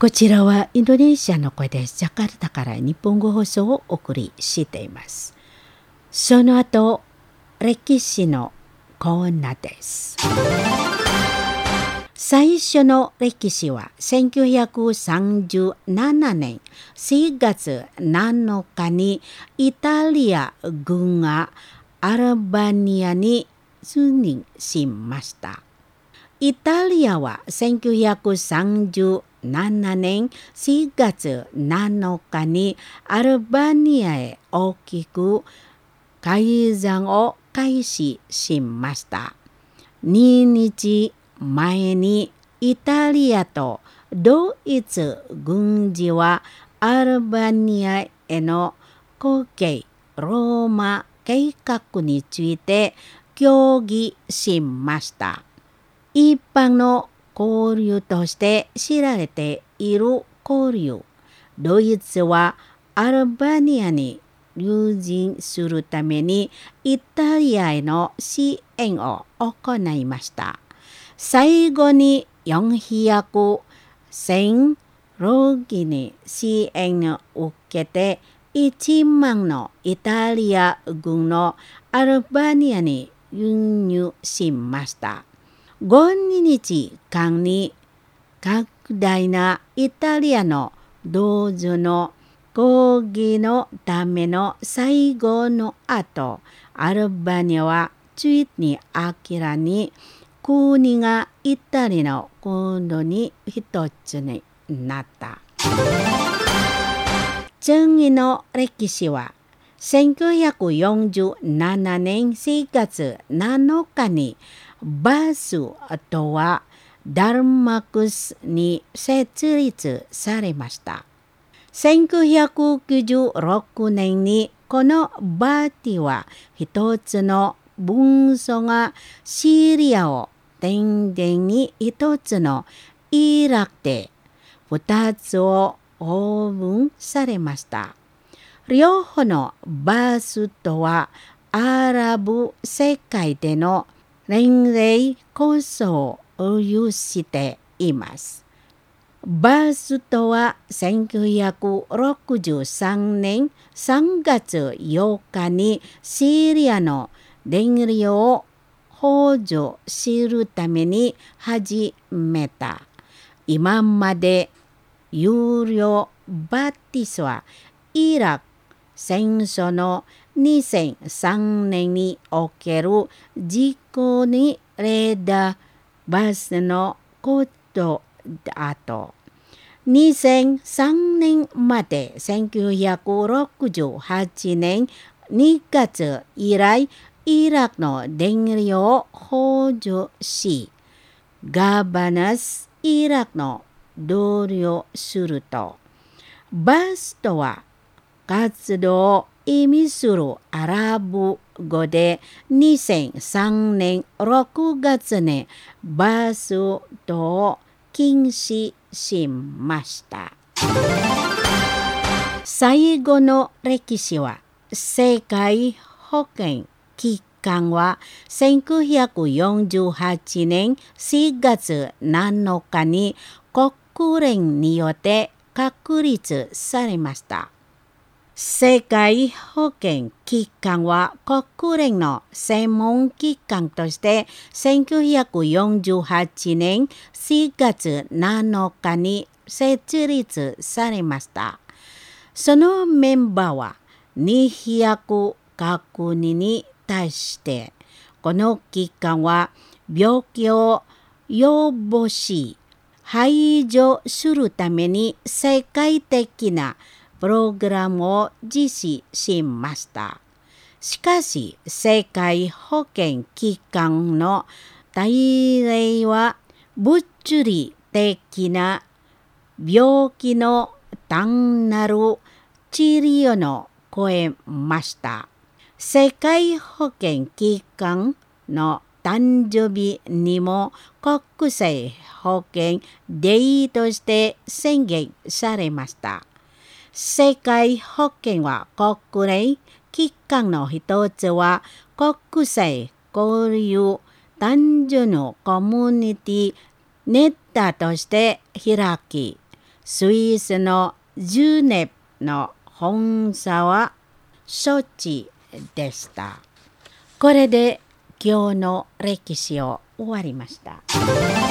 こちらはインドネシアの声です。ジャカルタから日本語放送をお送りしています。その後、歴史のコーナーです。最初の歴史は1937年4月7日にイタリア軍がアルバニアに侵入しました。イタリアは1937年4月7日にアルバニアへ大きく改ざんを開始しました。2日前にイタリアとドイツ軍事はアルバニアへの後継ローマ計画について協議しました。一般の交流として知られている交流。ドイツはアルバニアに留人するためにイタリアへの支援を行いました。最後に400ロギに支援を受けて1万のイタリア軍のアルバニアに輸入しました。5日間に拡大なイタリアの同時の抗議のための最後の後、アルバニアはついに明らかに国がイタリアの国土に一つになった。次の歴史は1947年4月7日にバスとはダルマクスに設立されました。1996年にこのバティは一つの文書がシリアを天然に一つのイラクで二つを応分されました。両方のバスとはアラブ世界での連携構想を有しています。バスとは1963年3月8日にシリアの電力を補助するために始めた。今まで有料バティスはイラク戦争の2003年における事故にレーダーバスのことだと。2003年まで1968年2月以来イラクの電力を補助し、ガバナスイラクの同僚すると、バスとは活動を意味するアラブ語で2003年6月にバスとを禁止しました。最後の歴史は世界保健機関は1948年4月7日に国連によって確立されました。世界保健機関は国連の専門機関として1948年4月7日に設立されました。そのメンバーは200カ国に対してこの機関は病気を予防し排除するために世界的なプログラムを実施しました。しかし、世界保健機関の大例は物理的な病気の単なる治療の超えました。世界保健機関の誕生日にも国際保健デーとして宣言されました。世界保健は国連機関の一つは国際交流男女のコミュニティネットとして開き、 スイスのジュネプの本社はソチでした。これで今日の歴史を終わりました。